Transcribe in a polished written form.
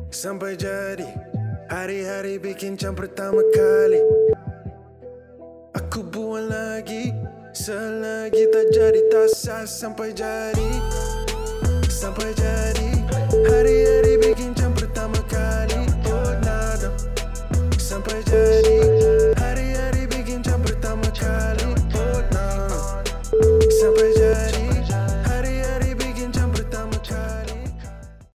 sampai jadi. Hari-hari bikin jam pertama kali. Aku buat lagi, selagi tak jadi tak sah. Sampai jadi, sampai jadi. Hari